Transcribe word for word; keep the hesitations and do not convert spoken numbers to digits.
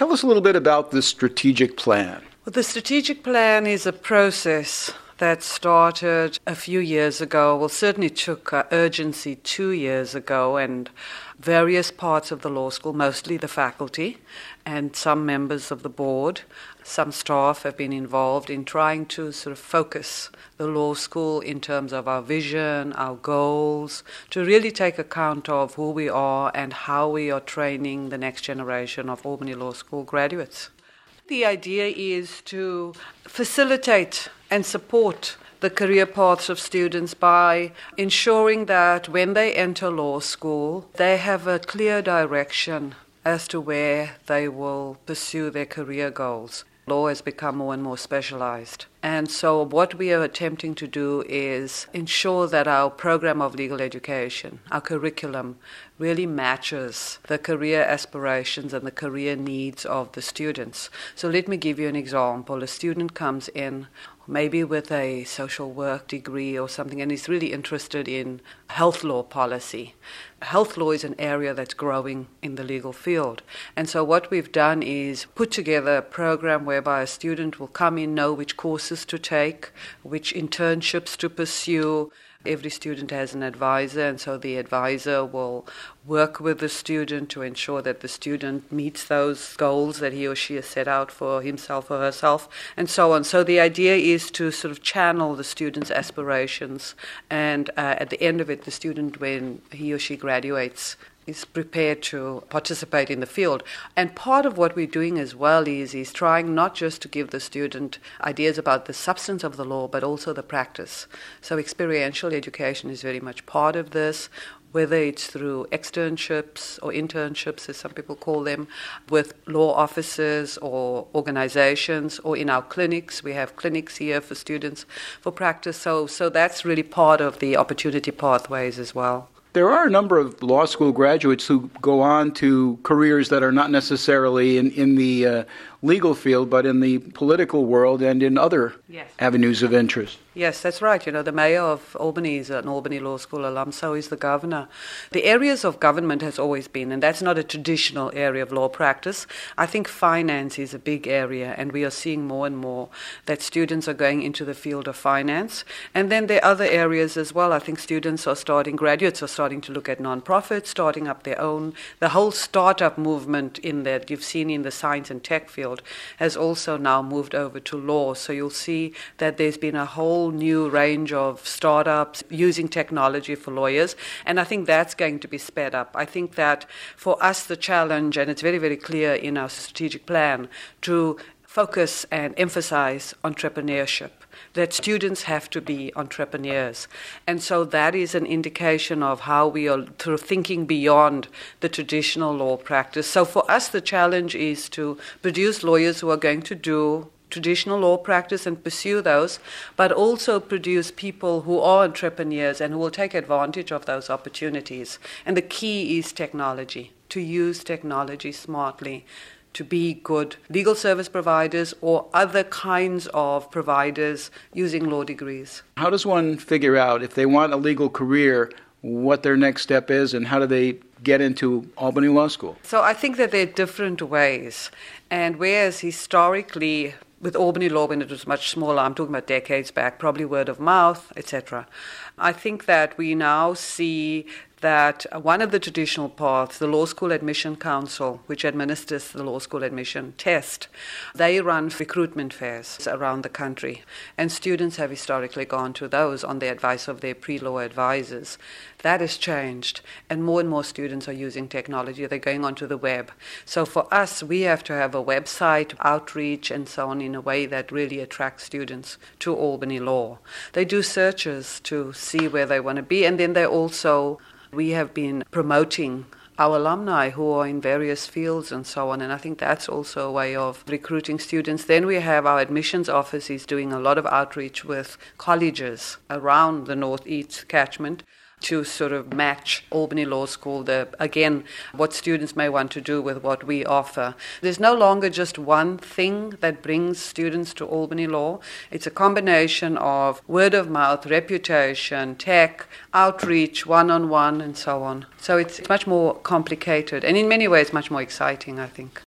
Tell us a little bit about the strategic plan. Well, the strategic plan is a process that started a few years ago. Well, certainly took uh, urgency two years ago, and various parts of the law school, mostly the faculty and some members of the board, some staff have been involved in trying to sort of focus the law school in terms of our vision, our goals, to really take account of who we are and how we are training the next generation of Albany Law School graduates. The idea is to facilitate and support the career paths of students by ensuring that when they enter law school, they have a clear direction as to where they will pursue their career goals. Law has become more and more specialized. And so what we are attempting to do is ensure that our program of legal education, our curriculum, really matches the career aspirations and the career needs of the students. So let me give you an example. A student comes in maybe with a social work degree or something, and is really interested in health law policy. Health law is an area that's growing in the legal field. And so what we've done is put together a program whereby a student will come in, know which courses to take, which internships to pursue. Every student has an advisor, and so the advisor will work with the student to ensure that the student meets those goals that he or she has set out for himself or herself, and so on. So the idea is to sort of channel the student's aspirations, and uh, at the end of it, the student, when he or she graduates, is prepared to participate in the field. And part of what we're doing as well is, is trying not just to give the student ideas about the substance of the law, but also the practice. So experiential education is very much part of this, whether it's through externships or internships, as some people call them, with law offices or organizations, or in our clinics. We have clinics here for students for practice. So, so that's really part of the opportunity pathways as well. There are a number of law school graduates who go on to careers that are not necessarily in, in the uh, legal field, but in the political world and in other yes. avenues of interest. Yes, that's right. You know, the mayor of Albany is an Albany Law School alum, so is the governor. The areas of government has always been, and that's not a traditional area of law practice. I think finance is a big area, and we are seeing more and more that students are going into the field of finance. And then there are other areas as well. I think students are starting, graduates are starting to look at non-profits, starting up their own. The whole startup movement in that you've seen in the science and tech field has also now moved over to law. So you'll see that there's been a whole new range of startups using technology for lawyers, and I think that's going to be sped up. I think that for us the challenge, and it's very, very clear in our strategic plan, to focus and emphasize entrepreneurship, that students have to be entrepreneurs. And so that is an indication of how we are sort of thinking beyond the traditional law practice. So for us, the challenge is to produce lawyers who are going to do traditional law practice and pursue those, but also produce people who are entrepreneurs and who will take advantage of those opportunities. And the key is technology, to use technology smartly, to be good legal service providers or other kinds of providers using law degrees. How does one figure out, if they want a legal career, what their next step is, and how do they get into Albany Law School? So I think that there are different ways. And whereas historically, with Albany Law, when it was much smaller, I'm talking about decades back, probably word of mouth, et cetera. I think that we now see that one of the traditional paths, the Law School Admission Council, which administers the law school admission test, they run recruitment fairs around the country. And students have historically gone to those on the advice of their pre-law advisors. That has changed, and more and more students are using technology. They're going onto the web. So for us, we have to have a website, outreach, and so on in a way that really attracts students to Albany Law. They do searches to see where they want to be, and then they also, we have been promoting our alumni who are in various fields and so on, and I think that's also a way of recruiting students. Then we have our admissions office is doing a lot of outreach with colleges around the Northeast catchment to sort of match Albany Law School, the, again, what students may want to do with what we offer. There's no longer just one thing that brings students to Albany Law. It's a combination of word of mouth, reputation, tech, outreach, one-on-one, and so on. So it's much more complicated, and in many ways much more exciting, I think.